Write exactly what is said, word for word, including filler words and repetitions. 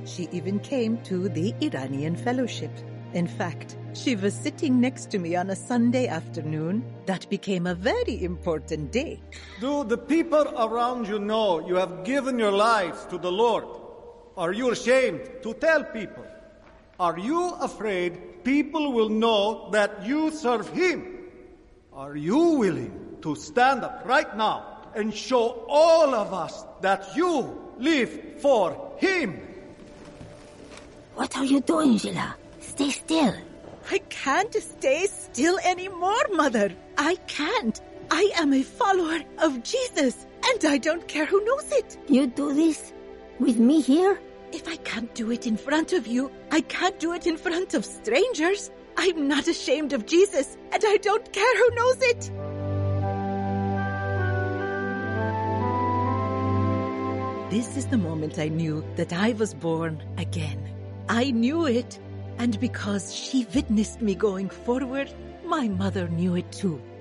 She even came to the Iranian Fellowship. In fact, she was sitting next to me on a Sunday afternoon. That became a very important day. Do the people around you know you have given your lives to the Lord? Are you ashamed to tell people? Are you afraid people will know that you serve Him? Are you willing to stand up right now and show all of us that you live for Him? What are you doing, Gila? Stay still. I can't stay still anymore, Mother. I can't. I am a follower of Jesus, and I don't care who knows it. You do this with me here? If I can't do it in front of you, I can't do it in front of strangers. I'm not ashamed of Jesus, and I don't care who knows it. This is the moment I knew that I was born again. I knew it, and because she witnessed me going forward, my mother knew it too.